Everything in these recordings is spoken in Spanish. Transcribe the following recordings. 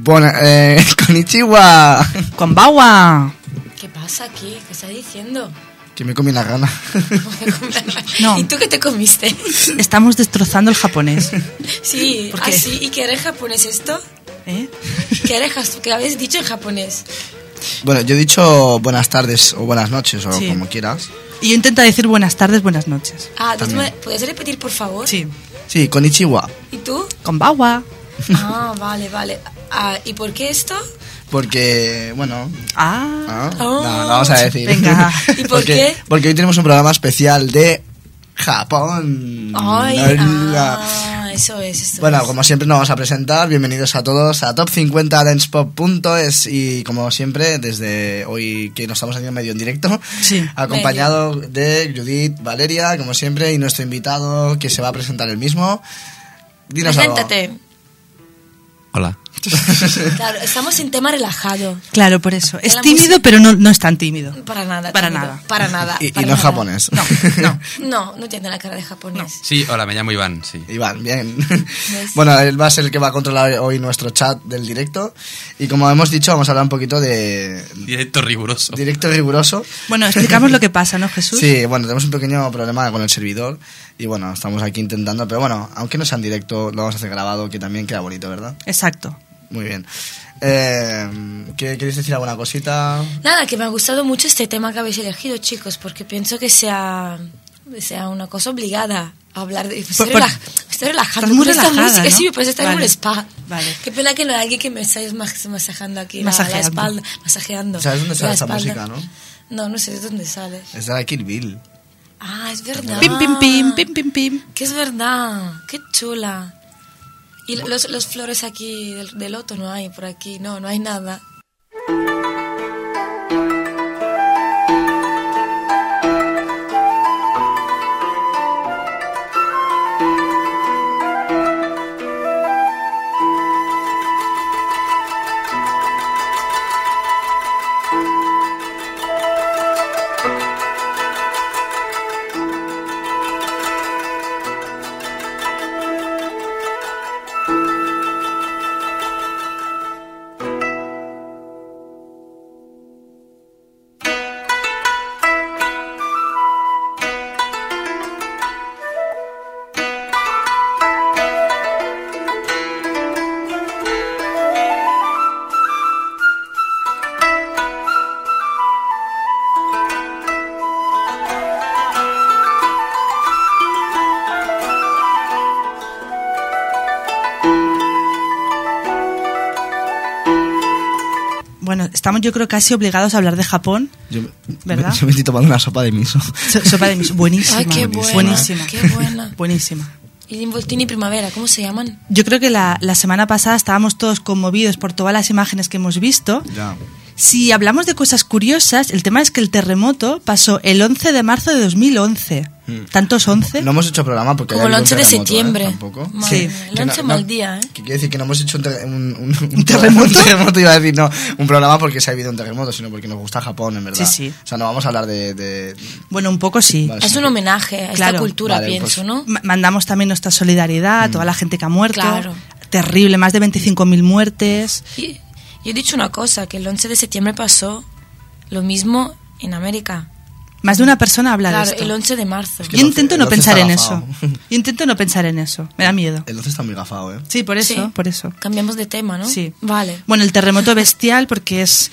Konnichiwa. Konbawa. ¿Qué pasa aquí? ¿Qué estás diciendo? Que me comí la gana. No. ¿Y tú qué te comiste? Estamos destrozando el japonés. Sí, ¿Por qué? así. ¿Y qué era en japonés esto? ¿Eh? ¿Qué era que habéis dicho en japonés? Bueno, yo he dicho buenas tardes o buenas noches o Sí. como quieras. Y yo intento decir buenas tardes, buenas noches. ¿Puedes repetir, por favor? Sí. Sí, konnichiwa. ¿Y tú? Konbawa. Vale. ¿Y por qué esto? Porque, bueno... Oh. No vamos a decir. Venga. ¿Y por qué? Porque hoy tenemos un programa especial de Japón. Eso es. Bueno, como siempre nos vamos a presentar. Bienvenidos a todos a top50dancepop.es y como siempre, desde hoy que nos estamos haciendo medio en directo, Sí. acompañado de Judith, Valeria, como siempre, y nuestro invitado que se va a presentar él mismo. Dinos algo. Preséntate. Hola. Claro, estamos en tema relajado. Claro, por eso. Es La tímido, música- pero no es tan tímido. Para nada. Para tímido. nada. Para nada. Y para no es nada. japonés. No tiene la cara de japonés. Sí, hola, me llamo Iván, sí. Iván, bien. Bueno, él va a ser el que va a controlar hoy nuestro chat del directo. Y como hemos dicho, vamos a hablar un poquito de Directo riguroso. directo riguroso. Bueno, explicamos lo que pasa, ¿no, Jesús? Sí, bueno, tenemos un pequeño problema con el servidor. Y bueno, estamos aquí intentando. Pero bueno, aunque no sea en directo, lo vamos a hacer grabado, que también queda bonito, ¿verdad? Exacto. Muy bien. ¿Queréis decir alguna cosita? Nada, que me ha gustado mucho este tema que habéis elegido, chicos, porque pienso que sea una cosa obligada a hablar de... Estoy relajando. Estás muy con esta relajada, música, ¿no? sí, pues estar en Vale. un spa. Vale. Qué pena que no hay alguien que me estáis masajando aquí la Masajeando. espalda. Masajeando. ¿Sabes dónde sale la esta espalda. música, no? No sé de dónde sale. Es de Kill Bill. Ah, es verdad. Pim, pim, pim, pim, pim, pim. Que es verdad. Qué chula. Y los flores aquí del loto no hay por aquí. No hay nada. Bueno, estamos yo creo casi obligados a hablar de Japón. ¿Verdad? Yo me estoy tomando una sopa de miso. Sopa de miso. Buenísima. Ay, qué buena. Buenísima. Qué buena. Buenísima. Y involtini primavera, ¿cómo se llaman? Yo creo que la semana pasada estábamos todos conmovidos por todas las imágenes que hemos visto. Ya. Si hablamos de cosas curiosas, el tema es que el terremoto pasó el 11 de marzo de 2011. ¿Tantos 11? No hemos hecho programa porque Como haya el habido 11 de un terremoto, septiembre. Tampoco. Madre Sí. mía, el 11 mal día, ¿eh? Que quiere decir que no hemos hecho un terremoto? Un terremoto, iba a decir, no, un programa porque se ha habido un terremoto, sino porque nos gusta Japón, en verdad. Sí. O sea, no vamos a hablar de Bueno, un poco sí. Vale. Es un homenaje a esta Claro. cultura, Vale, pienso, pues- ¿no? Mandamos también nuestra solidaridad a toda la gente que ha muerto. Claro. Terrible, más de 25.000 muertes. Y yo he dicho una cosa, que el 11 de septiembre pasó lo mismo en América. Más de una persona habla Claro, de esto. el 11 de marzo. Es que Yo intento el no 11 pensar está en gafado. eso. Yo intento no pensar en eso. Me da miedo. El 11 está muy gafado, ¿eh? Sí, por eso, Sí. por eso. Cambiamos de tema, ¿no? Sí. Vale. Bueno, el terremoto bestial porque es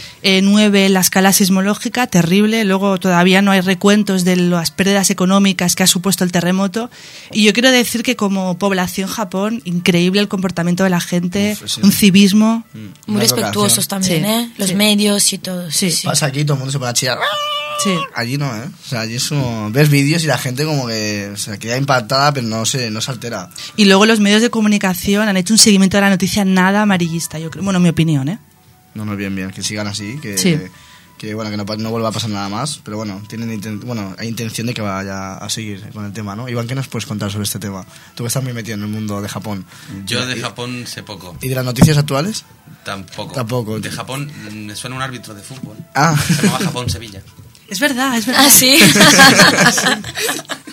9 en la escala sismológica, terrible. Luego todavía no hay recuentos de las pérdidas económicas que ha supuesto el terremoto. Y yo quiero decir que como población Japón, increíble el comportamiento de la gente, Uf, sí. un civismo. Muy respetuosos también, Sí. ¿eh? Los Sí. medios y todo. Sí, Sí. sí. Pasa aquí, todo el mundo se pone a chillar. Sí. Allí no, ¿eh? O sea, allí es como... Ves vídeos y la gente como que se queda impactada, pero no se altera. Y luego los medios de comunicación han hecho un seguimiento de la noticia nada amarillista, yo creo. Bueno, mi opinión, ¿eh? No, bien, que sigan así, que... Sí. Que bueno, que no vuelva a pasar nada más, pero bueno, hay intención de que vaya a seguir con el tema, ¿no? Iván, ¿qué nos puedes contar sobre este tema? Tú que estás muy metido en el mundo de Japón. Yo de Japón sé poco. ¿Y de las noticias actuales? Tampoco. Tampoco. De Japón me suena un árbitro de fútbol. Ah. Se llamaba Japón-Sevilla. Es verdad, es verdad. Ah, sí.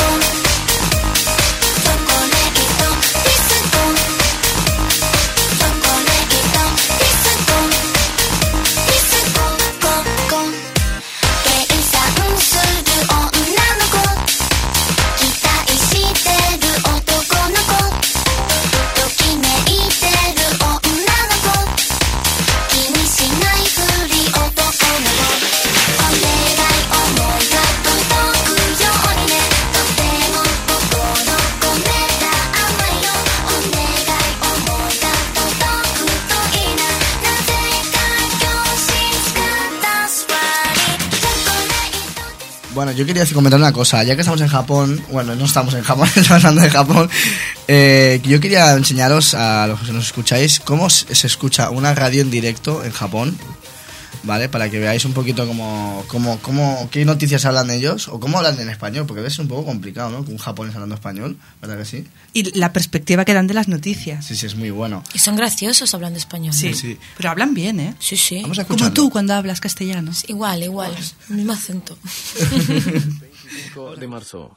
Bueno, yo quería comentar una cosa. Ya que estamos en Japón, bueno, no estamos en Japón, estamos hablando de Japón. Yo quería enseñaros a los que nos escucháis cómo se escucha una radio en directo en Japón, ¿vale? Para que veáis un poquito qué noticias hablan ellos o cómo hablan en español, porque es un poco complicado, ¿no? Un japonés hablando español, ¿verdad que sí? Y la perspectiva que dan de las noticias. Sí, es muy bueno. Y son graciosos hablando español. Sí, Sí. pero hablan bien, ¿eh? Sí, sí. Vamos a escucharlo. Como tú cuando hablas castellano. Igual, el mismo acento. 25 de marzo.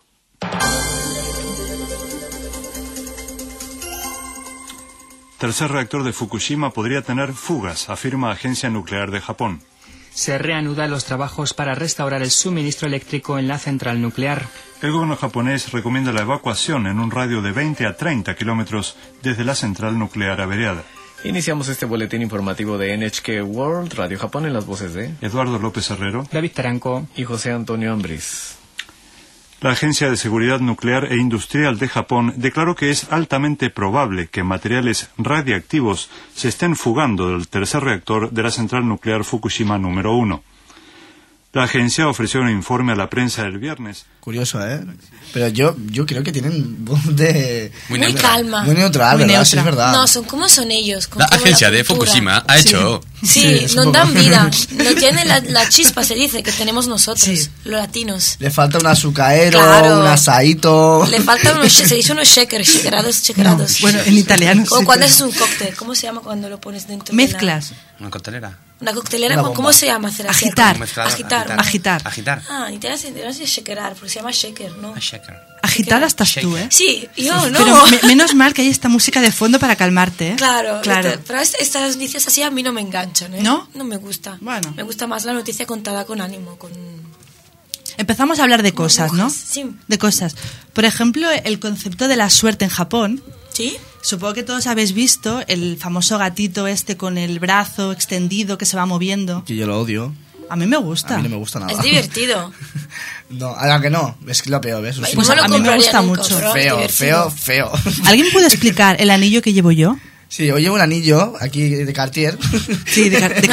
Tercer reactor de Fukushima podría tener fugas, afirma Agencia Nuclear de Japón. Se reanudan los trabajos para restaurar el suministro eléctrico en la central nuclear. El gobierno japonés recomienda la evacuación en un radio de 20 a 30 kilómetros desde la central nuclear averiada. Iniciamos este boletín informativo de NHK World Radio Japón en las voces de Eduardo López Herrero, David Taranco y José Antonio Ambriz. La Agencia de Seguridad Nuclear e Industrial de Japón declaró que es altamente probable que materiales radiactivos se estén fugando del tercer reactor de la central nuclear Fukushima número 1. La agencia ofreció un informe a la prensa el viernes. Curioso, ¿eh? Pero yo creo que tienen voz de... Muy calma. Muy neutral, Muy ¿verdad? neutra. Sí, es verdad. No, son como son ellos. Con La toda agencia de cultura. Fukushima ha hecho... Sí, es un nos poco- dan vida. No tienen la chispa, se dice, que tenemos nosotros, Sí. los latinos. Le falta un azucaero, Claro. un asaíto... Le faltan unos, se dice unos shakerados. Bueno, en italiano Como sí, cuando pero- haces un cóctel, ¿cómo se llama cuando lo pones dentro? de Mezclas. Una coctelera. Una coctelera, Una bomba. ¿cómo se llama? Hacer así? Agitar. Mezclar, Agitar. Agitar. Ah, en italiano se dice shakerar, porque se llama shaker, ¿no? A shaker. Agitada estás tú, ¿eh? Sí, yo no. Pero menos mal que hay esta música de fondo para calmarte, ¿eh? Claro, Claro. pero estas noticias así a mí no me enganchan, ¿eh? ¿No? No me gusta. Bueno. Me gusta más la noticia contada con ánimo, con... Empezamos a hablar de cosas, ¿no? Sí. De cosas. Por ejemplo, el concepto de la suerte en Japón. ¿Sí? Supongo que todos habéis visto el famoso gatito este con el brazo extendido que se va moviendo. Que yo lo odio. A mí me gusta. A mí no me gusta nada. Es divertido. No, ahora que no. Es que lo peor, ¿ves? Pues Pues no lo a mí me compraría gusta nunca, mucho. pero es Feo, divertido. feo. ¿Alguien puede explicar el anillo que llevo yo? Sí, yo llevo un anillo aquí de Cartier. Sí,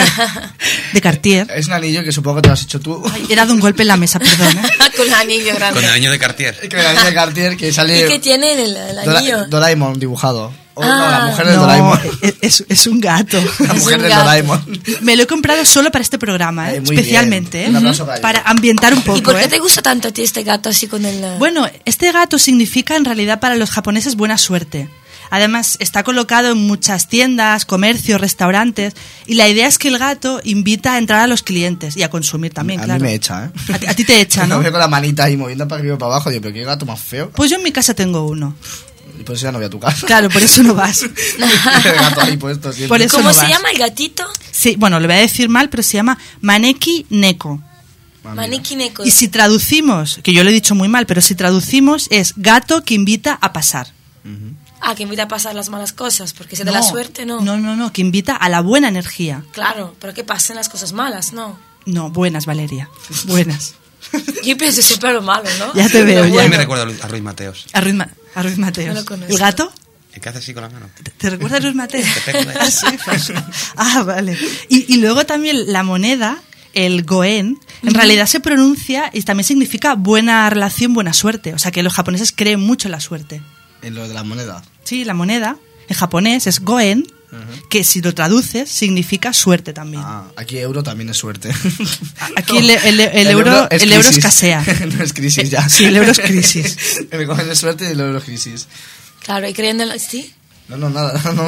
de Cartier. Es un anillo que supongo que te lo has hecho tú. Ay, he dado un golpe en la mesa, perdón. ¿eh? Con el anillo grande. Con el año de Cartier. Que el anillo de Cartier que sale... ¿Y qué tiene el anillo? Doraemon dibujado. O no, Ah. la mujer de No, Doraemon. es un gato. La Es mujer un de gato. Doraemon. Me lo he comprado solo para este programa, ¿eh? Muy Especialmente, bien. ¿eh? Un aplauso para ella. Para ambientar un poco, ¿Y por qué ¿eh? te gusta tanto a ti este gato así con el...? Bueno, este gato significa en realidad para los japoneses buena suerte. Además, está colocado en muchas tiendas, comercios, restaurantes, y la idea es que el gato invita a entrar a los clientes y a consumir también, A claro. mí me echa, ¿eh? A ti te echa, ¿no? Me veo con la manita ahí moviendo para arriba y para abajo. Digo, pero qué gato más feo. Pues yo en mi casa tengo uno. Y por eso ya no voy a tu casa. Claro, por eso no vas. El gato ahí puesto siempre. Por eso ¿Cómo no se vas. llama el gatito? Sí, bueno, lo voy a decir mal, pero se llama Maneki Neko. Maneki Neko. Y si traducimos, que yo lo he dicho muy mal, pero si traducimos es gato que invita a pasar. Ah, que invita a pasar las malas cosas, porque si de la suerte, no. No, que invita a la buena energía. Claro, pero que pasen las cosas malas, ¿no? No, buenas, Valeria. Buenas. Yo pienso siempre lo malo, ¿no? Ya te veo, Lo ya. A mí bueno. me recuerda a Ruiz Mateos. A Ruiz Mateos. No lo conozco. ¿El gato? ¿El que hace así con la mano? ¿Te recuerda a Ruiz Mateos? Te pego de- Ah, sí, pues. Ah, vale. Y luego también la moneda, el goen, en realidad se pronuncia y también significa buena relación, buena suerte. O sea que los japoneses creen mucho en la suerte. En lo de la moneda. Sí, la moneda en japonés es goen, que si lo traduces significa suerte también. Ah, aquí euro también es suerte. Aquí el euro crisis. escasea. No es crisis ya. Sí, el euro es crisis. Me cogen de suerte y el euro es crisis. Claro, y creyendo en la... ¿Sí? No, nada. No.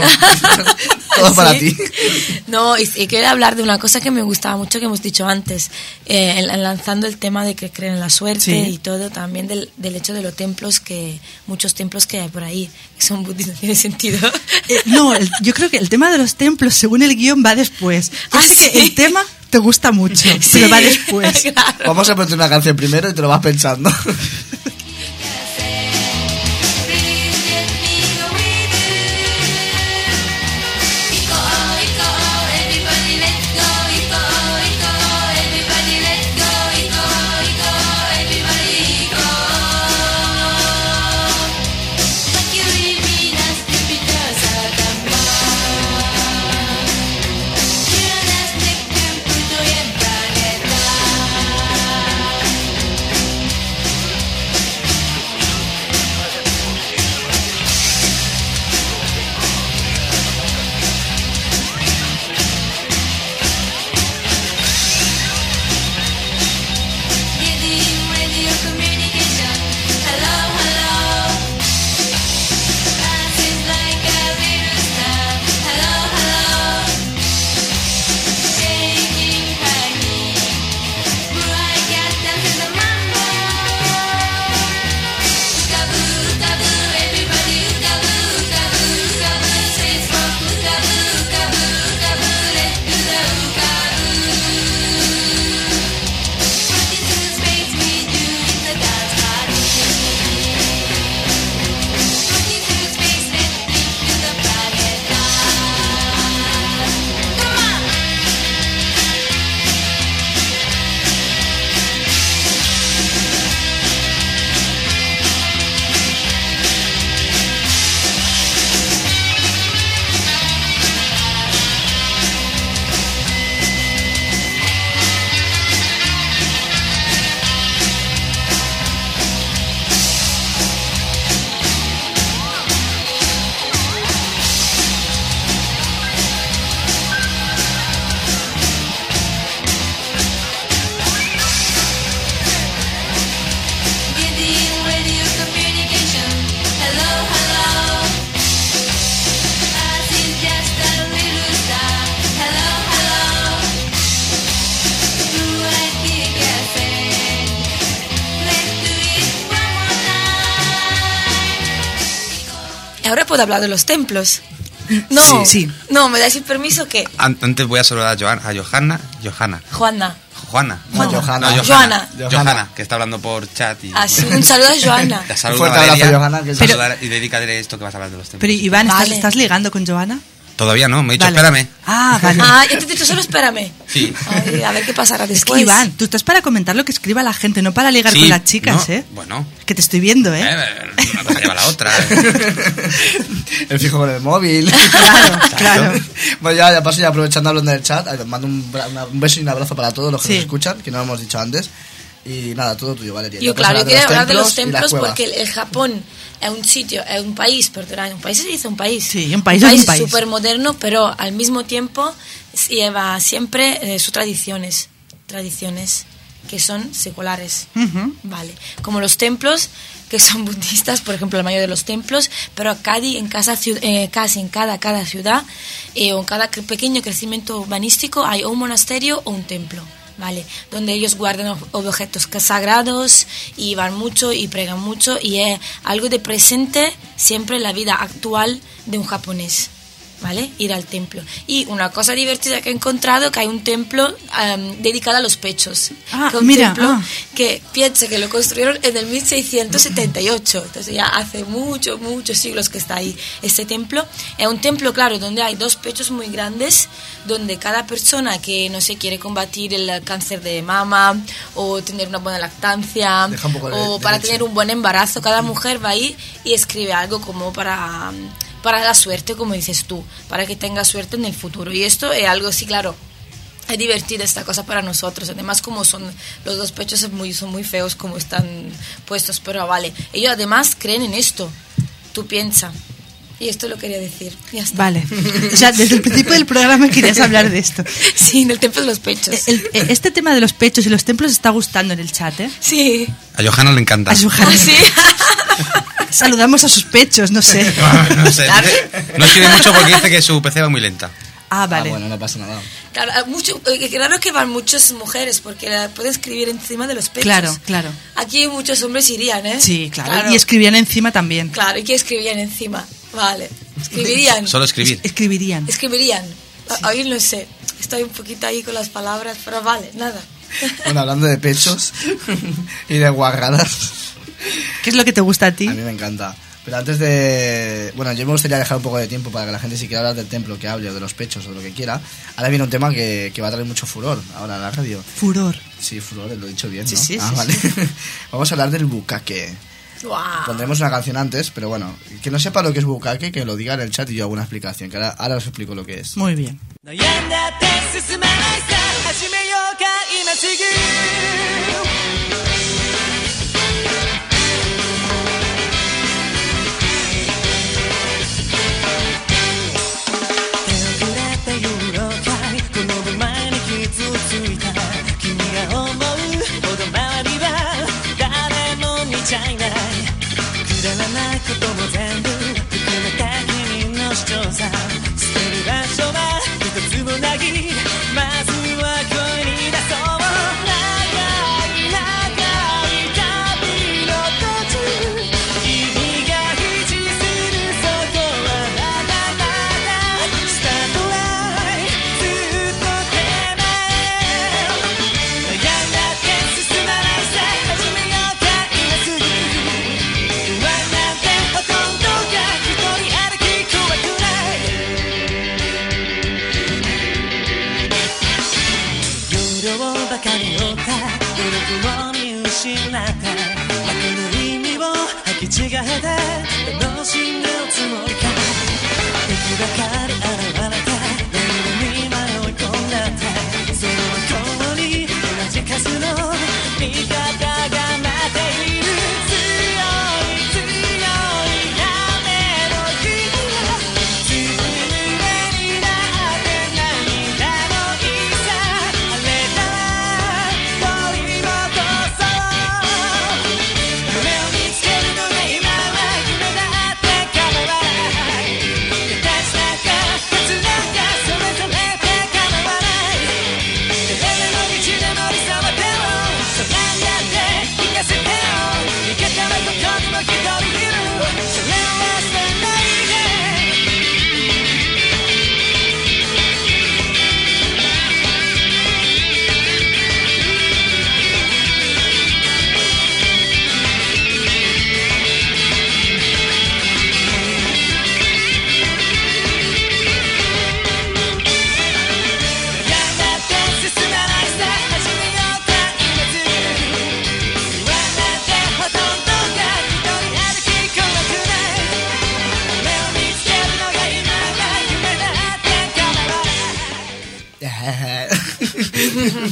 Todo para Sí. ti. No, y quería hablar de una cosa que me gustaba mucho que hemos dicho antes, lanzando el tema de que creen en la suerte Sí. y todo, también del hecho de los templos, muchos templos que hay por ahí, que son budistas, no tiene sentido. No, yo creo que el tema de los templos, según el guión, va después. Yo Ah, sé que ¿sí? el tema te gusta mucho, pero va después. Claro. Vamos a ponerte una canción primero y te lo vas pensando. ahora puedo hablar de los templos. No, Sí. no, ¿me dais el permiso que? Antes voy a saludar a Johanna. Juana. No, Johanna. No, Johanna. Johanna, que está hablando por chat. Y, Así, un saludo a Johanna. Te Un saludo fuerte a abrazo, Valeria. Johanna. Que Saludar y dedícale esto que vas a hablar de los templos. Pero Iván, Vale. ¿estás ligando con Johanna? Todavía no, me he dicho, Vale. espérame. Ah, vale. Ah, yo te he dicho solo espérame. Sí. Ay, a ver qué pasará Es que después. Iván, tú estás para comentar lo que escriba la gente, no para ligar Sí, con las chicas, no, ¿eh? Bueno. Que te estoy viendo, ¿eh? Me vas a llevar la otra. el fijo con el móvil. Claro. Bueno, ya paso, ya aprovechando hablando del chat, mando un beso y un abrazo para todos los que Sí. nos escuchan, que no lo hemos dicho antes. Y nada, todo tuyo, Valeria. Yo, Ya puedes claro, yo quería hablar de los y las templos cuevas. porque el Japón es un sitio, es un país, perdón, un país se dice un país. Sí, un país es un país. súper moderno, pero al mismo tiempo lleva siempre sus tradiciones que son seculares. Ujú. Vale, como los templos que son budistas, por ejemplo, la mayoría de los templos, pero casi en cada ciudad o en cada pequeño crecimiento urbanístico hay un monasterio o un templo. Vale, donde ellos guardan objetos sagrados y van mucho y pregan mucho y es algo de presente siempre en la vida actual de un japonés, ¿vale? Ir al templo. Y una cosa divertida que he encontrado, que hay un templo dedicado a los pechos. Ah, que un mira, templo que piensa que lo construyeron en el 1678, entonces ya hace muchos siglos que está ahí este templo. Es un templo, claro, donde hay dos pechos muy grandes, donde cada persona que, no sé, quiere combatir el cáncer de mama o tener una buena lactancia Deja un poco de o para leche. tener un buen embarazo, cada mujer va ahí y escribe algo como para la suerte, como dices tú, para que tenga suerte en el futuro. Y esto es algo, sí, claro, es divertida esta cosa para nosotros. Además, como son los dos pechos son muy feos como están puestos, pero vale. Ellos además creen en esto. Tú piensa. Y esto lo quería decir. Ya está. Vale. O sea, desde el principio del programa querías hablar de esto. Sí, en el templo de los pechos. Este tema de los pechos y los templos está gustando en el chat, ¿eh? Sí. A Johanna le encanta. A su Ah, sí. Saludamos a sus pechos, no sé. No sé, no escribe mucho porque dice que su PC va muy lenta. Ah, vale. Ah, bueno, no pasa nada. Claro, claro que van muchas mujeres porque la pueden escribir encima de los pechos. Claro, claro. Aquí muchos hombres irían, ¿eh? Sí, claro. Y escribían encima también. Claro, ¿y qué escribirían encima? Vale. Escribirían. Solo escribir. Escribirían. Escribirían. Hoy no sé. Estoy un poquito ahí con las palabras, pero vale, nada. Bueno, hablando de pechos y de guarradas, ¿Qué es lo que te gusta a ti? a mí me encanta. Pero antes de... Bueno, yo me gustaría dejar un poco de tiempo para que la gente, si quiere hablar del templo, que hable, o de los pechos, o de lo que quiera. Ahora viene un tema que va a traer mucho furor ahora en la radio. Furor. Sí, furor, lo he dicho bien, ¿no? Sí, sí, ah, sí, vale. sí. Vamos a hablar del bukkake. Wow. Pondremos una canción antes, pero bueno, que no sepa lo que es bukkake, que lo diga en el chat y yo hago una explicación, que ahora os explico lo que es. Muy bien. 悩んだって進まないさ始めようか今すぐ手遅れて言うのかいこの前に傷ついた君が思うほど周りは誰も見ちゃいないくだらないことも全部含めた君の主張さ捨てる場所は一つもないまずは声に出そう長い長い旅の途中君が維持するそこはまだまだスタートラインずっと手前悩んだって進まないさ始めようか今すぐ不安なんてほとんどが一人歩き怖くない容量ばかり負った努力を見失った負けの意味を履き違えて楽しんでるつもりか敵ばかり現れたレールに迷い込んだってその向こうに同じ数の味方が待っている強い強い雨の日がつぶれになって涙のいさあれたら取り戻そう夢を見つけるのが今は夢だって構わない形なんか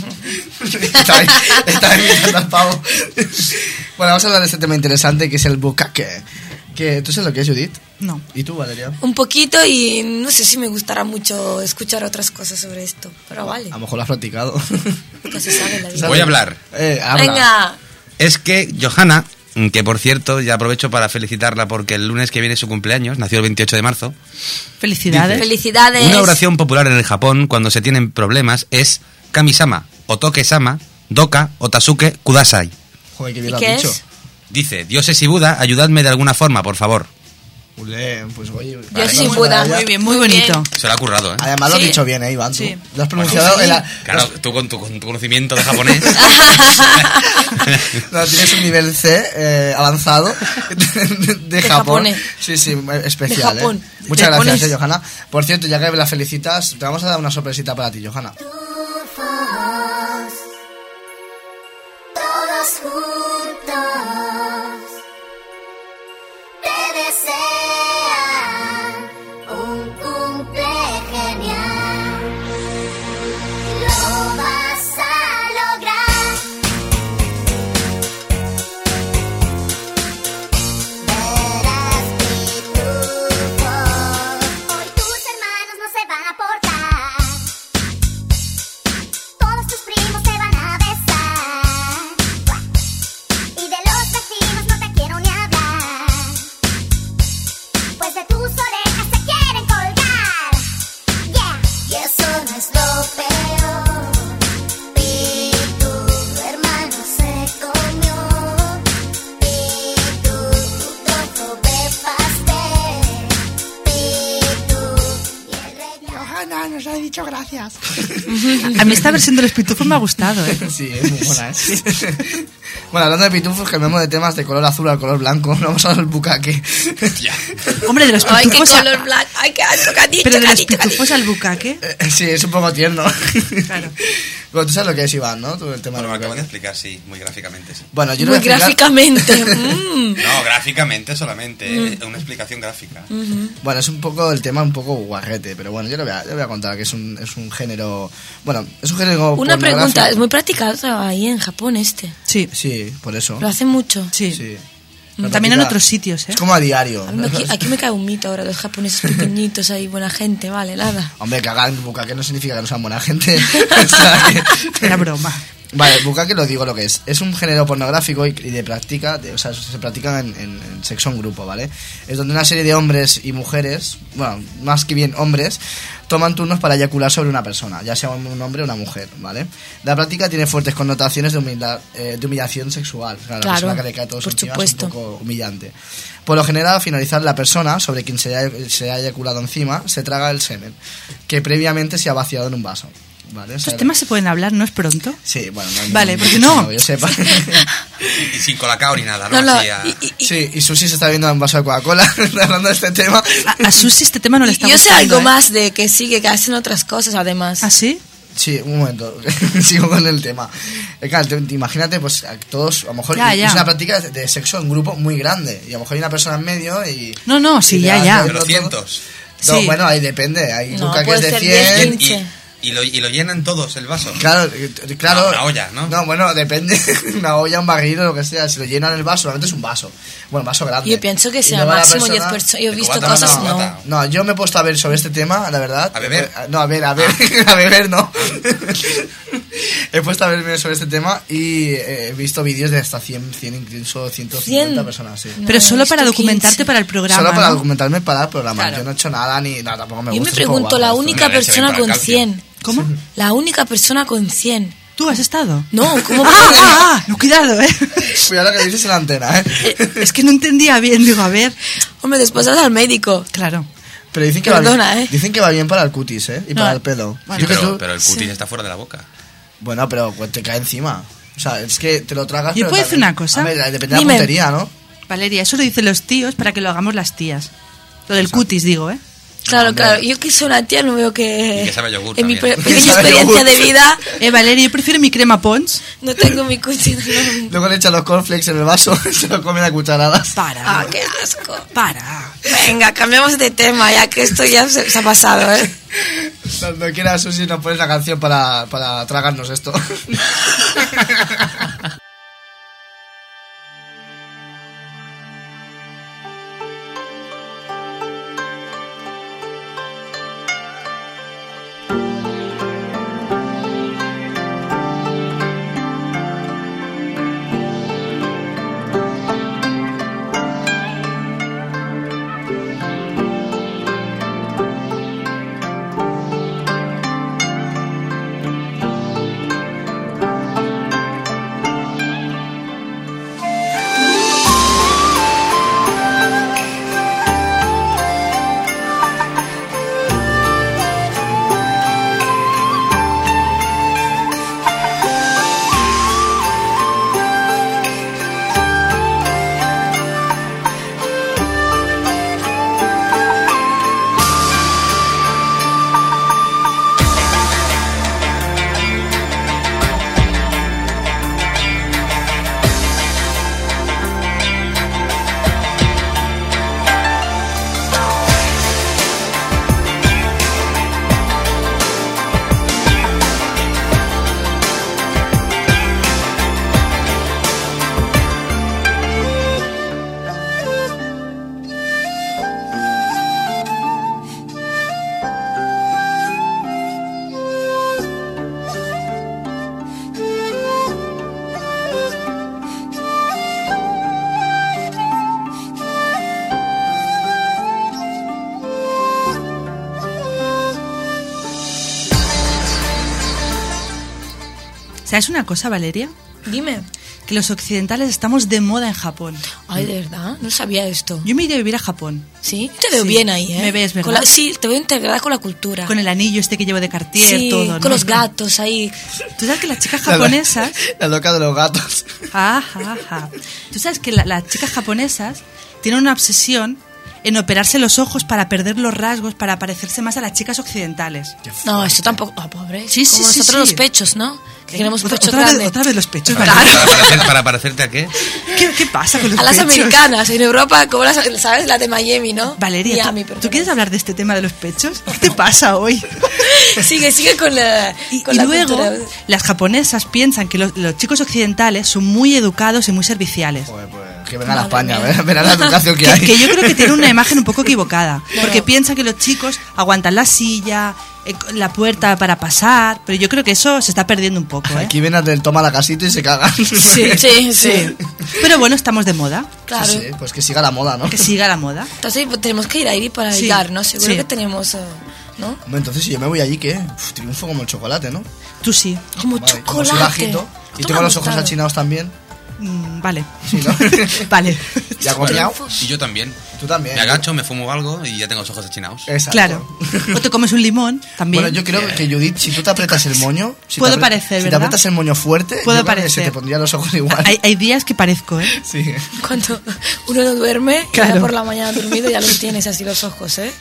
Estaba imitando al pavo. Bueno, vamos a hablar de este tema interesante que es el bukkake. Que, ¿tú sabes lo que es, Judith? No. ¿Y tú, Valeria? Un poquito y no sé si me gustará mucho escuchar otras cosas sobre esto, pero vale. A lo mejor lo has practicado. Nunca se sabe en la vida. Voy a hablar. Habla. Venga. Es que Johanna, que por cierto, ya aprovecho para felicitarla porque el lunes que viene es su cumpleaños, nació el 28 de marzo. Felicidades. Dice, Felicidades. Una oración popular en el Japón cuando se tienen problemas es Kami-sama, Otoke-sama, Doka, Otasuke, Kudasai. Joder, qué bien ¿Y lo qué has dicho. es? Dice, dioses y Buda, ayudadme de alguna forma, por favor. Ule, pues oye. Yo soy vamos a Buda. ver, Muy bien, muy bonito. Se lo ha currado, ¿eh? Además lo has Sí. dicho bien, Iván. Sí. Tú. Lo has pronunciado en la... Claro, tú con tu conocimiento de japonés. No, tienes un nivel C avanzado de Japón. japonés. Sí, sí, especial. De Japón. Muchas De gracias, japonés. Johanna. Por cierto, ya que la felicitas, te vamos a dar una sorpresita para ti, Johanna. Todos juntos te desean un cumple genial. Lo vas a lograr. Verás pitufo. Hoy tus hermanos no se van a portar. Todos tus primos se van a besar. Y de los vecinos no te quiero ni hablar. Pues de tus orejas se quieren colgar. Yeah. Y eso no es lo peor. Pitu, tu hermano se comió. Pitu, tu trozo de pastel. Pitu, y el rey. Johanna nos ha dicho gracias. A mí esta versión de los pitufos me ha gustado, ¿eh? Sí, es muy buena, ¿eh? Bueno, hablando de pitufos, cambiamos de temas de color azul al color blanco. Vamos a ver el bukkake. Hombre, de los Ay, qué pitufos color blanco. Ay, qué chocadito, pero de los chocadito, pitufos al bukkake. Sí, es un poco tierno. Claro. Bueno, tú sabes lo que es, Iván, ¿no? Tú, el tema Bueno, me del acabo de bukkake. explicar, sí, muy gráficamente, sí. Bueno, yo Muy lo voy a explicar. gráficamente. No, gráficamente solamente, una explicación gráfica. Bueno, es un poco el tema un poco guarrete, pero bueno, yo le voy a contar que es un género... Bueno, es un género Una pregunta, pornográfico. es muy practicado ahí en Japón este. Sí, Sí, por eso. Lo hacen mucho. sí. Sí. También en practica- otros sitios, ¿eh? Es como a diario. A mí aquí me cae un mito ahora, los japoneses pequeñitos ahí, buena gente, vale, nada. Hombre, que hagan bukkake no significa que no sean buena gente. O sea, que- Era broma. Vale, bukkake lo digo lo que es. Es un género pornográfico y de práctica, o sea, se practica en sexo en grupo, ¿vale? Es donde una serie de hombres y mujeres, bueno, más que bien hombres, toman turnos para eyacular sobre una persona, ya sea un hombre o una mujer, ¿vale? La práctica tiene fuertes connotaciones de humillación sexual. Claro, la Claro, persona que le cae todo por encima supuesto. es un poco humillante. Por lo general, al finalizar la persona sobre quien se ha eyaculado encima, se traga el semen, que previamente se ha vaciado en un vaso. ¿Vale? O sea, Estos temas se pueden hablar, ¿no es pronto? Sí, bueno, no hay Vale, ningún porque motivo no. que yo sepa. Y sin colacao ni nada, ¿no? No, no, Así a- Sí, y Susi se está viendo un vaso de Coca-Cola hablando de este tema. A Susi este tema no le está Yo sé gustando, algo ¿eh? más de que sigue, que hacen otras cosas además. ¿Ah, sí? Sí, un momento, sigo con el tema. Claro, imagínate, pues a todos, a lo mejor Ya, ya. es una práctica de sexo en grupo muy grande. Y a lo mejor hay una persona en medio y... No, sí, y le ya, das ya. todo- Pero cientos. No, Sí. bueno, ahí depende. Hay No, bukkakes puede de ser 100. 10, 15. Y lo llenan todos el vaso. Claro, claro. No, una olla, ¿no? No, bueno, depende. Una olla, un barril o lo que sea. Si lo llenan el vaso, realmente es un vaso. Bueno, un vaso grande. Yo pienso que Y sea luego la máximo 10 persona- personas. Yo he de visto cubata, cosas, no, no. cubata. No, yo me he puesto a ver sobre este tema, la verdad. ¿A beber? No, a ver, a beber no. He puesto a ver sobre este tema y he visto vídeos de hasta 100 incluso 150 100. personas, sí. No, Pero solo para esto documentarte 15. para el programa, Solo para ¿no? documentarme para el programa. Claro. Yo no he hecho nada ni nada, tampoco me Yo gusta. me es un poco pregunto, la guapo única Mira, se ven persona para el con calcio. 100. ¿Cómo? La única persona con 100. ¿Tú has estado? No, ¿cómo? No, cuidado, ¿eh? esto. Cuidado lo que dices en la antena, ¿eh? Es que no entendía bien, digo, a ver. Hombre, después vas al médico. Claro. Pero dicen que Perdona, va bien, dicen que va bien para el cutis, ¿eh? Y No. para el pelo. Bueno. Yo que Pero, tú- pero el cutis está fuera de la boca. Bueno, pero pues, te cae encima. O sea, es que te lo tragas. ¿Yo pero puedo decir también- una cosa? A ver, depende de la Dime. puntería, ¿no? Valeria, eso lo dicen los tíos para que lo hagamos las tías. Lo del cutis, digo, ¿eh? Claro, hombre. claro. Yo que soy una tía no veo que... Y que sabe yogur en mi también. pequeña Sabe experiencia yogur. de vida Valeria, yo prefiero mi crema Pons. no tengo mi cuchillo. No. Luego le echan los cornflakes en el vaso y se lo comen a cucharadas. Para. Ah, qué asco. Para. Venga, cambiamos de tema, ya que esto ya se ha pasado, ¿eh? Cuando quieras, Susi, nos pones la canción para tragarnos esto. ¿Sabes una cosa, Valeria? Dime. Que los occidentales estamos de moda en Japón. Ay, de verdad, no sabía esto. Yo me iré a vivir a Japón. Sí, te veo Sí. bien ahí, ¿eh? Me ves, ¿verdad? Con sí, te veo integrada con la cultura. Con el anillo este que llevo de Cartier, sí, todo, ¿no? con los gatos ahí. Tú sabes que las chicas japonesas... La loca de los gatos. Ajá. Tú sabes que las chicas japonesas tienen una obsesión en operarse los ojos para perder los rasgos, para parecerse más a las chicas occidentales. No, esto tampoco... Ah, pobre. Sí, sí, Como sí, nosotros sí. los pechos, ¿no? Que queremos pechos otra grandes. vez los pechos, Claro. Valeria. ¿Para parecerte a qué? ¿Qué pasa con los A las pechos? americanas, en Europa, como las, ¿sabes? La de Miami, ¿no? Valeria, Miami, ¿tú quieres hablar de este tema de los pechos? ¿Qué te pasa hoy? Sigue con la Y con la luego, cultura. las japonesas piensan que los chicos occidentales son muy educados y muy serviciales. Joder, pues que vengan a Madre España, mía. verán la educación que hay. Que yo creo que tienen una imagen un poco equivocada. Claro. Porque piensan que los chicos aguantan la silla, la puerta para pasar. Pero yo creo que eso se está perdiendo un poco, ¿eh? Aquí vienen del toma la casita y se cagan. Sí. Pero bueno, estamos de moda. Claro. Sí, pues que siga la moda, ¿no? Que siga la moda. Entonces pues, tenemos que ir ahí para Sí. ligar, ¿no? Seguro Sí. que tenemos, ¿no? Hombre, entonces si yo me voy allí, ¿qué? Uf, triunfo como el chocolate, ¿no? Tú sí. Como Vale, como soy chocolate. bajito y Esto tengo me ha los ojos gustado. achinados también. Vale. Sí, ¿no? Vale. ¿Ya copiado? Y yo también. Tú también. Me agacho, me fumo algo y ya tengo los ojos achinados. Exacto. Claro. O te comes un limón también. Bueno, yo creo que Judith, si tú te apretas el moño... Si Puedo te parecer, Si te ¿verdad? apretas el moño fuerte, Puedo yo creo que parecer. se te pondría los ojos igual. Hay días que parezco, ¿eh? Sí. Cuando uno no duerme, y Claro. ya por la mañana dormido, ya los tienes así los ojos, ¿eh?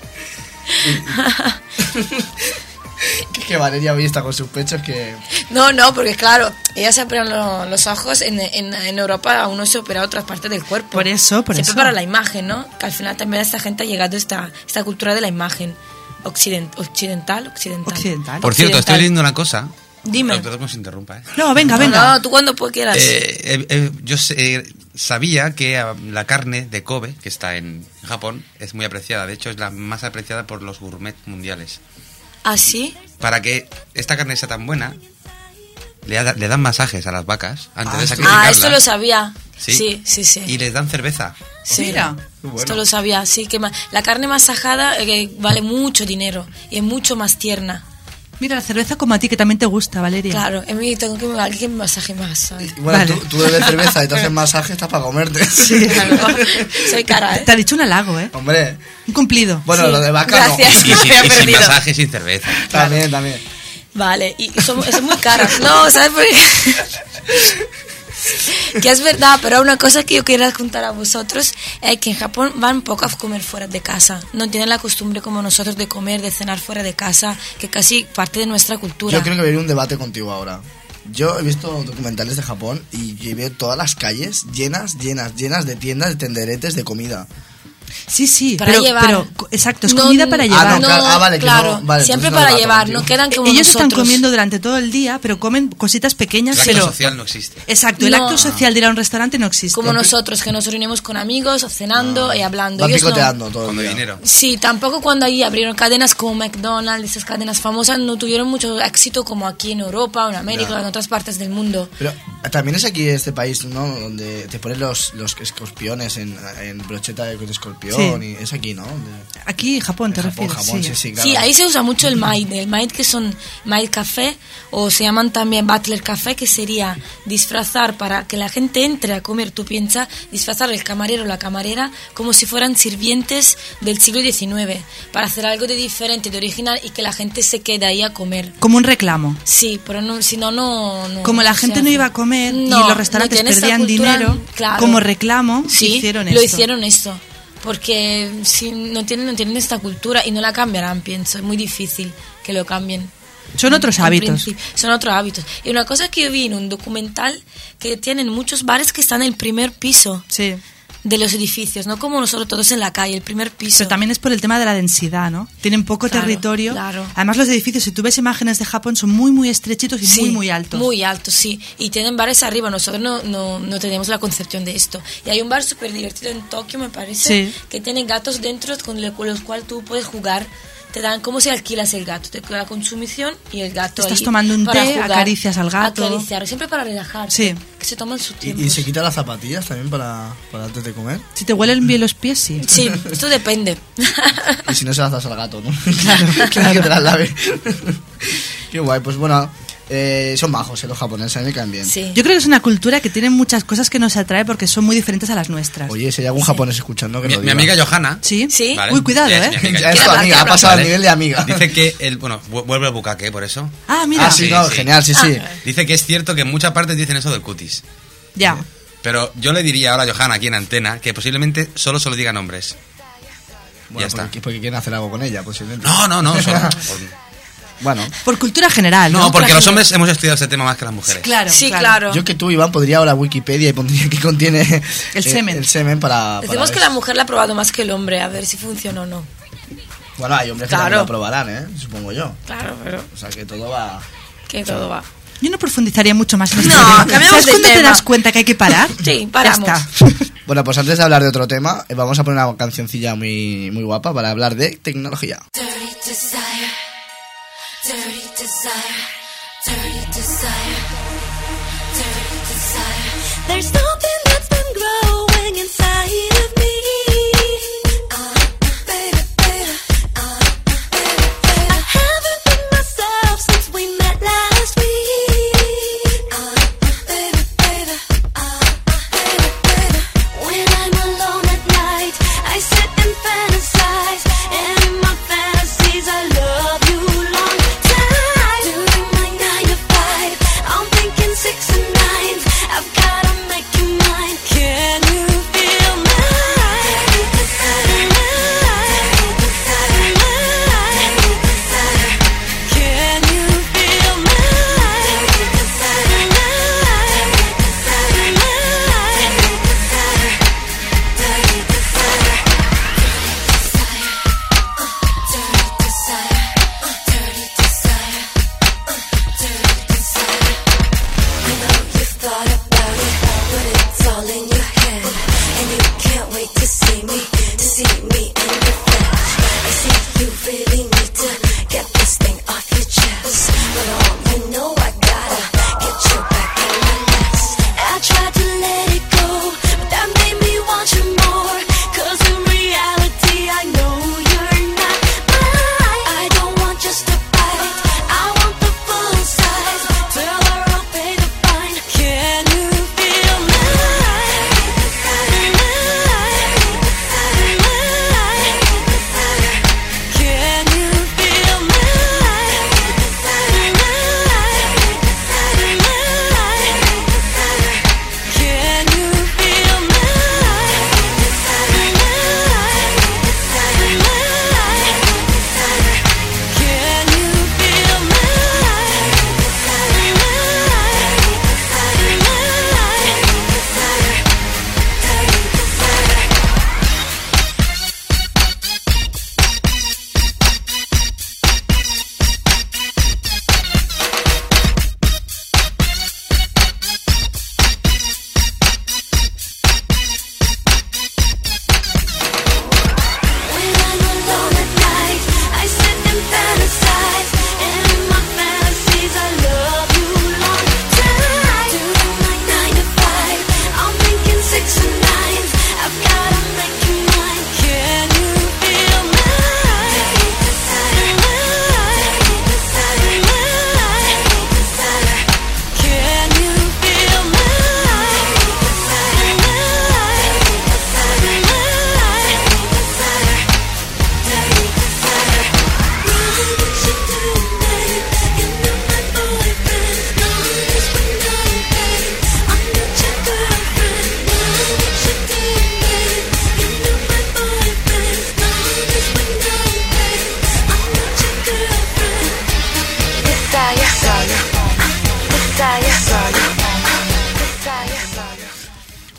Que Valeria hoy está con sus pechos que... No, porque claro, ellas se operan los ojos. En Europa uno se opera otras partes del cuerpo. Por eso. Siempre para la imagen, ¿no? Que al final también a esta gente ha llegado esta cultura de la imagen occidental. Por cierto, estoy leyendo una cosa. Dime. Perdón que os interrumpa, ¿eh? No, venga. No, tú cuando quieras. Yo sabía que la carne de Kobe, que está en Japón, es muy apreciada. De hecho, es la más apreciada por los gourmet mundiales. ¿Ah, sí? Para que esta carne sea tan buena, le dan masajes a las vacas antes de sacrificarlas. Ah, esto lo sabía. Sí. Sí. Y les dan cerveza. Sí. Mira. Esto lo sabía, sí. Que la carne masajada vale mucho dinero y es mucho más tierna. Mira, la cerveza como a ti, que también te gusta, Valeria. Claro, a mí tengo que alguien que me masaje más, ¿sabes? Y bueno, Vale. tú bebes cerveza y te hacen masaje, estás para comerte. Sí. Claro. Soy cara, ¿eh? Te ha dicho un halago, ¿eh? Hombre, Un cumplido. bueno, Sí. lo de vaca Gracias. Y sin, Me había y sin perdido. masaje y sin cerveza. no. También. Vale, y son muy caras. No, ¿sabes por qué? Que es verdad, pero una cosa que yo quería contar a vosotros es que en Japón van poco a comer fuera de casa. No tienen la costumbre como nosotros de comer, de cenar fuera de casa, que casi parte de nuestra cultura. Yo creo que voy a ir a un debate contigo ahora. Yo he visto documentales de Japón y veo todas las calles llenas de tiendas, de tenderetes, de comida. Sí, Para llevar. pero exacto, es comida para llevar. no, vale, que claro, no, vale, siempre entonces no para debato llevar, contigo. no quedan como Ellos nosotros. están comiendo durante todo el día, pero comen cositas pequeñas, El acto pero... social no existe. Exacto, el No. acto social de ir a un restaurante no existe. Como nosotros, que nos reunimos con amigos, cenando y hablando. Van Ellos no. picoteando todo el Cuando hay día. dinero. Sí, tampoco cuando ahí abrieron cadenas como McDonald's, esas cadenas famosas, no tuvieron mucho éxito como aquí en Europa, en América, Ya. en otras partes del mundo. Pero también es aquí este país, ¿no? Donde te ponen los escorpiones en brocheta de escorpión. Sí. Y es aquí, ¿no? Donde- Aquí, Japón, ¿te refieres? Japón, Sí. sí, claro. Sí, ahí se usa mucho el maid que son maid café, o se llaman también butler café, que sería disfrazar para que la gente entre a comer, tú piensas, disfrazar el camarero o la camarera como si fueran sirvientes del siglo XIX, para hacer algo de diferente, de original, y que la gente se quede ahí a comer. Como un reclamo. Sí, pero no, si no, no... Como la se gente hace. no iba a comer y No, los restaurantes no tiene esta perdían cultura, dinero, claro. como reclamo, Sí, hicieron lo esto. hicieron esto. Porque si no tienen esta cultura y no la cambiarán, pienso. Es muy difícil que lo cambien. Son otros En hábitos. principio, son otros hábitos. Y una cosa que yo vi en un documental, que tienen muchos bares que están en el primer piso Sí. de los edificios, no como nosotros todos en la calle, el primer piso. Pero también es por el tema de la densidad, ¿no? Tienen poco Claro, territorio. claro. Además, los edificios, si tú ves imágenes de Japón, son muy, muy estrechitos y Sí, muy altos. Muy altos, sí. Y tienen bares arriba. Nosotros no tenemos la concepción de esto. Y hay un bar súper divertido en Tokio, me parece, Sí. que tiene gatos dentro con los cuales tú puedes jugar. Te dan como si alquilas el gato. Te da consumición y el gato Estás ahí tomando un para té, jugar, acaricias al gato. Acariciar, siempre para relajar. Sí. Que se toman su tiempo. ¿Y se quita las zapatillas también para antes de comer? Si te huelen bien los pies, sí. Sí, esto depende. Y si no, se las das al gato, ¿no? Claro. Que te las lave. Qué guay, pues bueno, son majos los japoneses, a mí me caen bien. Sí. Yo creo que es una cultura que tiene muchas cosas que nos atrae porque son muy diferentes a las nuestras. Oye, si hay algún japonés escuchando que Mi lo diga. amiga Johanna. ¿Sí? Sí. Vale. Uy, cuidado, Ya es ¿eh? mi amiga. Ya es tu Quiero amiga, ha hablar, pasado Vale. al nivel de amiga. Dice que vuelve el bucaque, por eso. Ah, mira. Ah, sí, Sí, claro, sí. genial, sí, sí. Dice que es cierto que en muchas partes dicen eso del cutis. Ya. Pero yo le diría ahora a Johanna aquí en antena que posiblemente solo se lo digan hombres. Bueno, Ya está. porque quieren hacer algo con ella, posiblemente. No, solo. Bueno, Por cultura general, ¿no? No, porque los hombres hemos estudiado este tema más que las mujeres. Claro, Sí, claro. yo que tú, Iván, podría ahora Wikipedia y pondría que contiene El semen. el semen para Decimos ver. que la mujer la ha probado más que el hombre, a ver si funciona o no. Bueno, hay hombres que Claro. también lo probarán, ¿eh? Supongo yo. Claro, pero O sea, que todo va... que todo va. Yo no profundizaría mucho más en este No, tema. cambiamos ¿Sabes de cuándo te tema. das cuenta que hay que parar? Sí, paramos. Ya está. Bueno, pues antes de hablar de otro tema, vamos a poner una cancioncilla muy, muy guapa para hablar de tecnología. Dirty desire, dirty desire, dirty desire, dirty desire. There's something that's been growing inside of me. Baby, baby, baby, baby. I haven't been myself since we met last week. Baby, baby, baby, baby. When I'm alone at night, I sit and fantasize, and in my fantasies I love you long time. Doing my 9 to 5, I'm thinking 6 and 9. I've gotta make you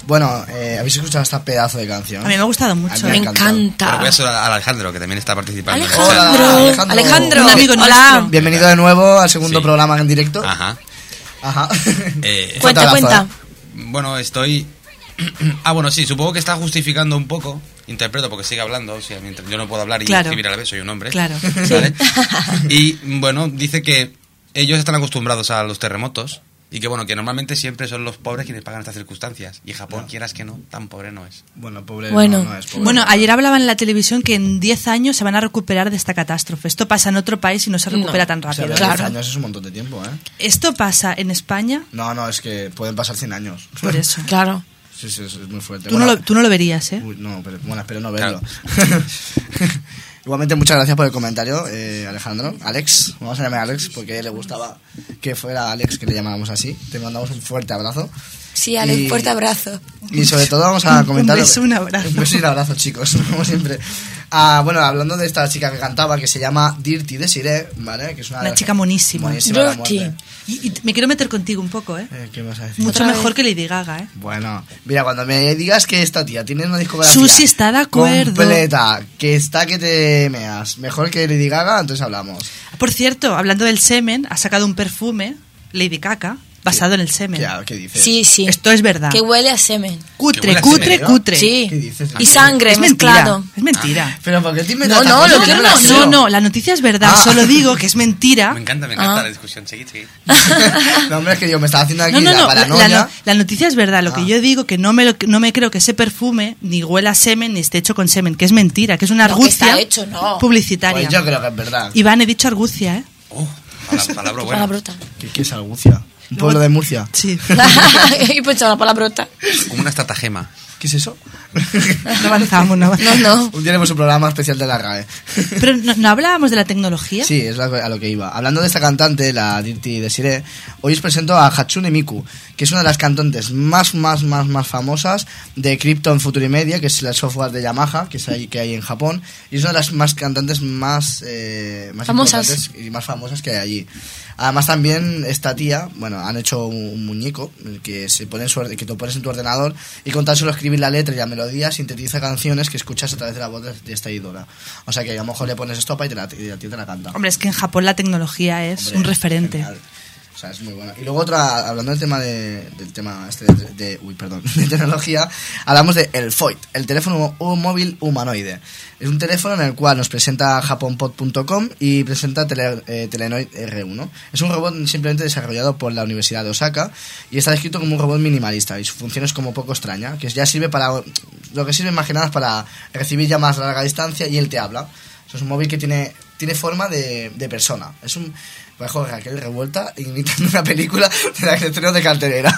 Bueno, ¿habéis escuchado esta pedazo de canción? A mí me ha gustado mucho. A mí Me encanta. Pero voy a saludar a Alejandro, que también está participando. en el Alejandro. chat. Hola, Alejandro. Un amigo Hola. nuestro. Bienvenido de nuevo al segundo Sí. programa en directo. Ajá. Ajá. Cuenta, Fuerte abrazo, cuenta. Bueno, estoy... bueno, sí, supongo que está justificando un poco. Interpreto porque sigue hablando. O sea, mientras yo no puedo hablar y Claro. escribir a la vez, soy un hombre. Claro. ¿Vale? Y bueno, dice que ellos están acostumbrados a los terremotos y que bueno, que normalmente siempre son los pobres quienes pagan estas circunstancias. Y Japón, quieras que no, tan pobre no es. Bueno, pobre. Bueno. No es pobre. Bueno, ayer hablaban en la televisión que en 10 años se van a recuperar de esta catástrofe. Esto pasa en otro país y no se recupera tan O sea, rápido. 10 años es un montón de tiempo, ¿eh? Esto pasa en España, No, es que pueden pasar 100 años. por eso. Claro. Sí, es muy fuerte. Tú, Bueno, tú no lo verías, ¿eh? Uy, no, pero bueno, espero no verlo. Igualmente, muchas gracias por el comentario, Alejandro. Alex, vamos a llamar a Alex porque a él le gustaba que fuera Alex, que le llamáramos así. Te mandamos un fuerte abrazo. Sí, Alex, Y- fuerte abrazo. Y sobre todo vamos a comentar... Un beso, un abrazo. Un beso y un abrazo, chicos, como siempre. Bueno, hablando de esta chica que cantaba, que se llama Dirty Desiree, ¿vale? Que es Una chica monísima. Monísima de la Dirty. muerte. Y me quiero meter contigo un poco, ¿eh? ¿Qué vas a decir? Mucho Otra mejor vez. que Lady Gaga, ¿eh? Bueno, mira, cuando me digas que esta tía tiene una discografía Susi está de acuerdo. completa, que está que te meas, mejor que Lady Gaga, entonces hablamos. Por cierto, hablando del semen, ha sacado un perfume, Lady Gaga, basado en el semen. ¿Qué dices? Sí, sí. Esto es verdad. Que huele a semen. Que Cutre, huele a cutre, semen, ¿no? cutre. Sí. ¿Qué dices? Y sangre Es mentira. mezclado. Es mentira. Pero ¿por qué te inventas No, estas no, cosas lo que que me no, las No, creo? no, la noticia es verdad. Ah. Solo digo que es mentira. Me encanta la discusión. Seguid. No, hombre, es que yo me estaba haciendo aquí No, no, la no. paranoia. La noticia es verdad. Lo que Ah. yo digo que no me creo que ese perfume ni huela a semen ni esté hecho con semen, que es mentira, que es una No, que argucia está hecho, no. publicitaria. Pues yo creo que es verdad. Iván, he dicho argucia, ¿eh? Oh, palabra buena. Palabrota. ¿Qué es Argucia? ¿Un pueblo de Murcia? Sí. Y pensaba la palabrota. Como una estratagema. ¿Qué es eso? No avanzamos, no avanzamos. No. Un día haremos un programa especial de la RAE. Pero no hablábamos de la tecnología. Sí, es a lo que iba. Hablando de esta cantante, la Dirty Desiree, hoy os presento a Hatsune Miku, que es una de las cantantes más famosas de Krypton Future Media, que es el software de Yamaha, que hay en Japón, y es una de las más cantantes más Famosas. importantes y más famosas que hay allí. Además también esta tía, bueno, han hecho un muñeco en el que se pone que te pones en tu ordenador y con tan solo escribir la letra y la melodía sintetiza canciones que escuchas a través de la voz de esta ídola. O sea que a lo mejor le pones estopa y a ti te la canta. Hombre, es que en Japón la tecnología es Hombre, un referente. genial. O sea, es muy bueno. Y luego otra, hablando del tema de tecnología, hablamos de el Foit, el teléfono móvil humanoide. Es un teléfono en el cual nos presenta japonpod.com y presenta Telenoid R1. Es un robot simplemente desarrollado por la Universidad de Osaka y está descrito como un robot minimalista y su función es como poco extraña, que ya sirve para, lo que sirve más que nada es para recibir llamadas a larga distancia y él te habla. Eso es un móvil que tiene forma de persona. Es un... Bajo Raquel revuelta imitando una película de la creación de cartelera.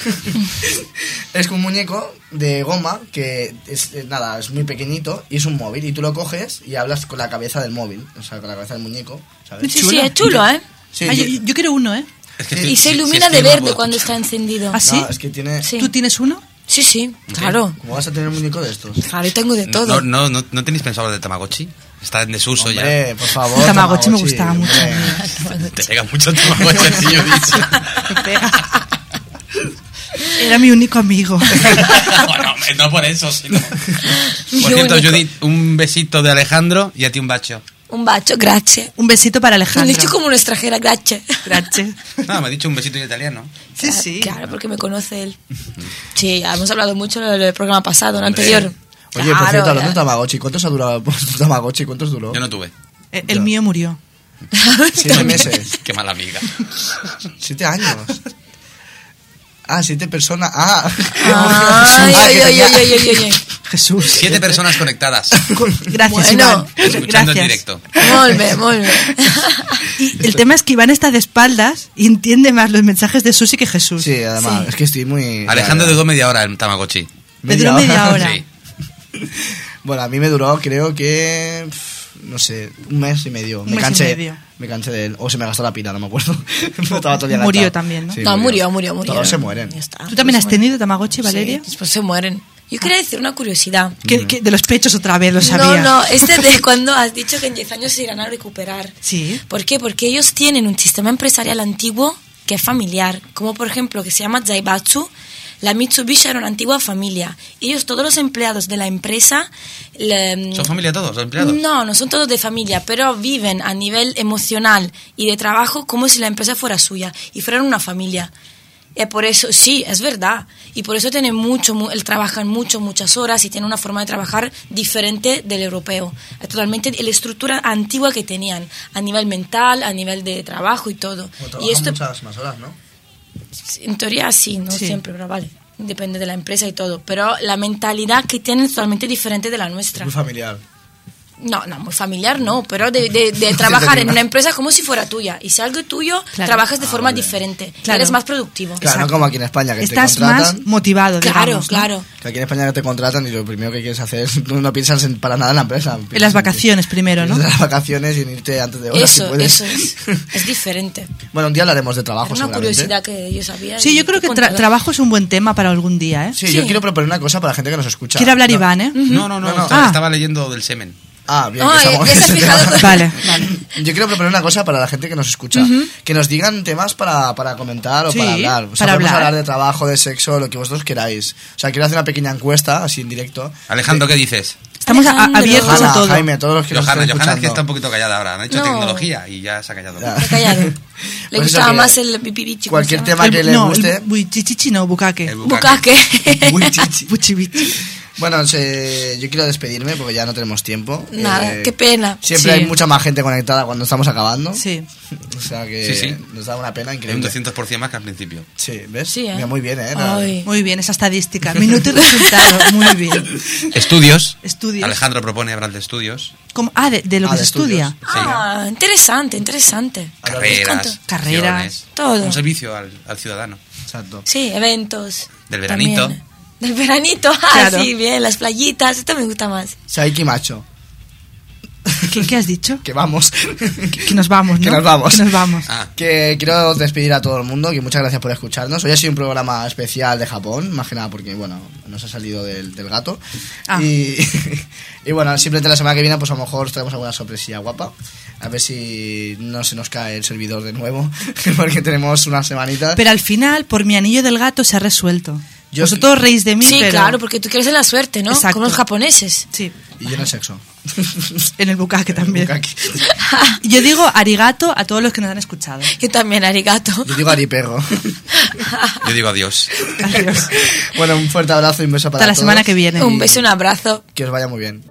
Es un muñeco de goma que es muy pequeñito y es un móvil y tú lo coges y hablas con la cabeza del móvil, o sea, con la cabeza del muñeco, ¿sabes? Sí, es chulo, ¿eh? Sí, Ah, sí. yo quiero uno, ¿eh? Es que Y se si ilumina es que de yo no verde puedo cuando escuchar. está encendido. ¿Ah, sí? No, es que tiene... Sí. ¿Tú tienes uno? Sí, claro. ¿Cómo vas a tener un muñeco de estos? Claro, y tengo de todo. ¿No tenéis pensado hablar de Tamagotchi? Está en desuso Hombre, por favor. Tamagotchi me gustaba mucho. hombre. ya. Te pega mucho Tamagotchi, así yo he dicho. Me pega. Era mi único amigo. Bueno, hombre, no por eso, sino... Por cierto, único. Judith, un besito de Alejandro y a ti un bacho. Un bacho, grazie. Un besito para Me Alejandro. he dicho como una extranjera, grazie. Gracias. No, me ha dicho un besito en italiano. Sí, sí. Claro, porque me conoce él. Sí, ya hemos hablado mucho del programa pasado, en el Hombre. anterior. Oye, por Claro, cierto, hablando de ya. Tamagotchi, ¿cuántos ha durado tu Tamagotchi? ¿Cuántos duró? Yo no tuve. El mío murió. 7 meses. Qué mala amiga. 7 años. 7 personas. Ay, que ay, ay, tenía- ay, ay, ay, ay. Jesús. 7 personas conectadas, Gracias, Bueno. Iván. escuchando en Gracias. directo. Molve, molve. Y el tema es que Iván está de espaldas y entiende más los mensajes de Susi que Jesús. Sí, además, Sí. es que estoy muy... Alejandro duró media hora en Tamagotchi. Me duró media hora. Sí. Bueno, a mí me duró, creo que... No sé, un mes y medio. Un mes y medio. Me cansé de él. O se me gastó la pila, no me acuerdo. Estaba todo el día Murió enganchado. también, ¿no? Sí, No, murió. Todos se mueren. Ya está. ¿Tú también has Se mueren. tenido Tamagotchi, Valeria? Sí, después se mueren. Yo quería decir una curiosidad. Que de los pechos otra vez, lo sabía. No, de cuando has dicho que en 10 años se irán a recuperar. Sí. ¿Por qué? Porque ellos tienen un sistema empresarial antiguo que es familiar, como por ejemplo que se llama Zaibatsu, la Mitsubishi era una antigua familia. Ellos, todos los empleados de la empresa... ¿Son familia todos, los empleados? No son todos de familia, pero viven a nivel emocional y de trabajo como si la empresa fuera suya y fueran una familia. Y por eso, sí, es verdad. Y por eso tienen trabajan muchas horas y tienen una forma de trabajar diferente del europeo. Es totalmente la estructura antigua que tenían, a nivel mental, a nivel de trabajo y todo. Y esto muchas más horas, ¿no? En teoría sí, no siempre, pero vale. Depende de la empresa y todo. Pero la mentalidad que tienen es totalmente diferente de la nuestra. Muy familiar. No, muy familiar no, pero de trabajar en una empresa como si fuera tuya. Y si algo es tuyo, trabajas de forma diferente. Claro. Eres más productivo. Claro, no como aquí en España, que estás te contratan. más motivado, digamos, Claro. ¿no? Que aquí en España que te contratan y lo primero que quieres hacer es no piensas para nada en la empresa. En las vacaciones primero, ¿no? En las vacaciones y en irte antes de horas. Eso, si puedes. es diferente. Bueno, un día hablaremos de trabajo, Una seguramente. curiosidad que yo sabía. Sí, yo creo que trabajo es un buen tema para algún día, ¿eh? Sí, yo quiero proponer una cosa para la gente que nos escucha. Quiere hablar Iván, ¿eh? No. Estaba leyendo del semen. Bien, Oh, que estamos- ya se ha fijado. Vale. Yo quiero proponer una cosa para la gente que nos escucha. Que nos digan temas para comentar o Sí, para hablar. O sea, para podemos hablar. hablar de trabajo, de sexo, lo que vosotros queráis. O sea, quiero hacer una pequeña encuesta, así en directo. Alejandro, ¿qué dices? Estamos Alejandro. abiertos a Hanna, todo. Jaime, todos los que nos Johanna estén es que escuchando. está un poquito callada ahora. Ha dicho No. tecnología y ya se ha callado. Ya. Se ha callado. Le Pues gustaba eso, más que el pipibichi. cualquier ¿cómo se llama? tema que les guste. Buchichichi no, bucaque. El Bucaque. Muy chichi. Buchibichi. Bueno, yo quiero despedirme porque ya no tenemos tiempo. Nada, qué pena. Siempre Sí. hay mucha más gente conectada cuando estamos acabando. Sí. O sea que Sí. nos da una pena Hay un increíble. 200% más que al principio. Sí, ¿ves? Sí, ¿eh? Mira, muy bien, ¿eh? Ay. Muy bien, esa estadística. Minuto y resultado. Muy bien. Estudios. Estudios. Alejandro propone hablar de estudios. ¿Cómo? De lo que de se estudia. Ah, interesante. Carreras. Carreras, opciones, todo. Un servicio al ciudadano. Exacto. Sí, eventos. Del veranito. También. Del veranito. Claro. Sí, bien, las playitas. Esto me gusta más. Saiki Macho. ¿Qué has dicho? Que vamos. Que nos vamos, ¿no? Que nos vamos. Que nos vamos. Ah, Que quiero despedir a todo el mundo, que muchas gracias por escucharnos. Hoy ha sido un programa especial de Japón, más que nada porque, bueno, nos ha salido del gato. Ah. Y, y bueno, simplemente la semana que viene, pues a lo mejor os traemos alguna sorpresilla guapa. A ver si no se nos cae el servidor de nuevo, porque tenemos unas semanitas. Pero al final, por mi anillo del gato se ha resuelto. Yo- Vosotros reís de mí, Sí, pero... claro, porque tú quieres la suerte, ¿no? Exacto. Como los japoneses. Sí, Y yo en el sexo. en el bucaque también. Bukaki. Yo digo arigato a todos los que nos han escuchado. Yo también, arigato. Yo digo ariperro. yo digo adiós. Adiós. Bueno, un fuerte abrazo y un beso para Hasta la todos. semana que viene. Un beso y un abrazo. Que os vaya muy bien.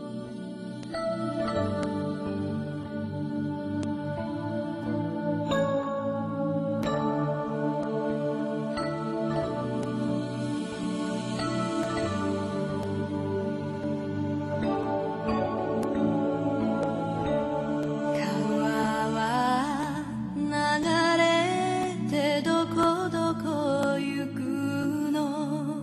川は流れてどこどこ行くの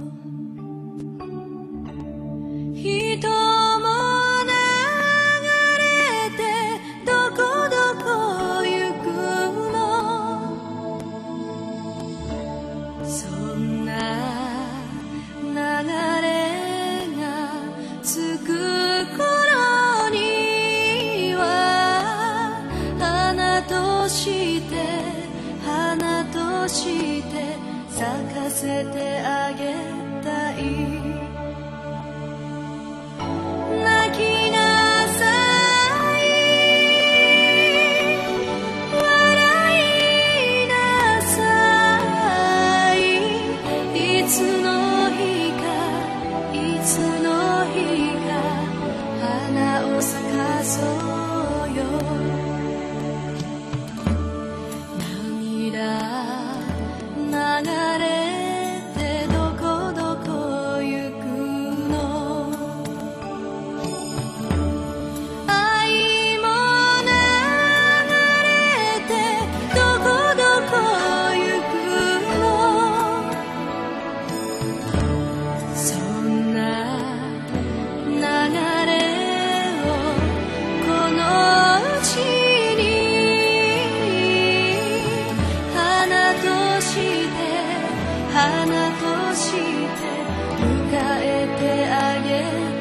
人も流れてどこどこ行くのそんな流れがつく頃には花として咲かせてあげたい泣きなさい笑いなさいいつの日か花を咲かそうよ流れてどこどこ行くの愛も流れてどこどこ行くのそんな流れをこの地に花として迎えてあげる